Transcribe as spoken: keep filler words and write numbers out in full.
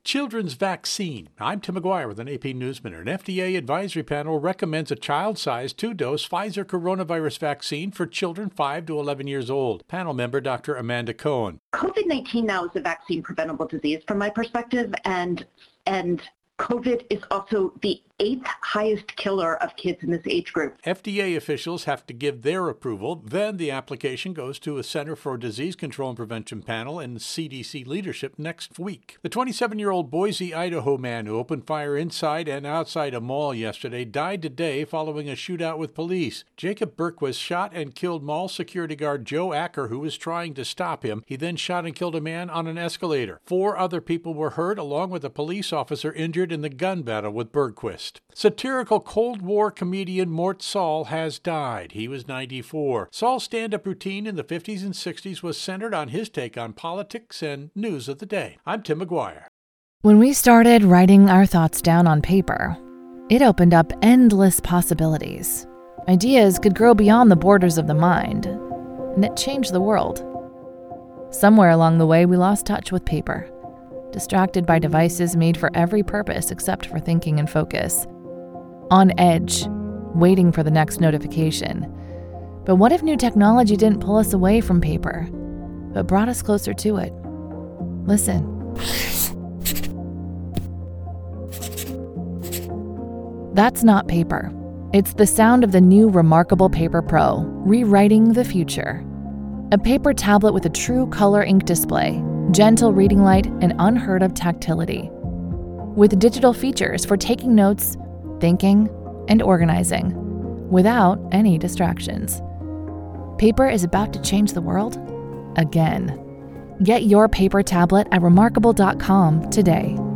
Children's vaccine. I'm Tim McGuire with an A P News Minute. An F D A advisory panel recommends a child-sized two-dose Pfizer coronavirus vaccine for children five to eleven years old. Panel member Doctor Amanda Cohen. COVID nineteen now is a vaccine-preventable disease from my perspective, and and COVID is also the eighth highest killer of kids in this age group. F D A officials have to give their approval. Then the application goes to a Center for Disease Control and Prevention panel and C D C leadership next week. The twenty-seven-year-old Boise, Idaho man who opened fire inside and outside a mall yesterday died today following a shootout with police. Jacob Berquist shot and killed mall security guard Joe Acker, who was trying to stop him. He then shot and killed a man on an escalator. Four other people were hurt, along with a police officer injured in the gun battle with Berquist. Satirical Cold War comedian Mort Sahl has died. He was ninety-four. Sahl's stand-up routine in the fifties and sixties was centered on his take on politics and news of the day. I'm Tim McGuire. When we started writing our thoughts down on paper, it opened up endless possibilities. Ideas could grow beyond the borders of the mind, and it changed the world. Somewhere along the way, we lost touch with paper, distracted by devices made for every purpose except for thinking and focus. On edge, waiting for the next notification. But what if new technology didn't pull us away from paper, but brought us closer to it? Listen. That's not paper. It's the sound of the new Remarkable Paper Pro, rewriting the future. A paper tablet with a true color ink display, gentle reading light, and unheard of tactility. With digital features for taking notes, thinking, and organizing, without any distractions. Paper is about to change the world again. Get your paper tablet at remarkable dot com today.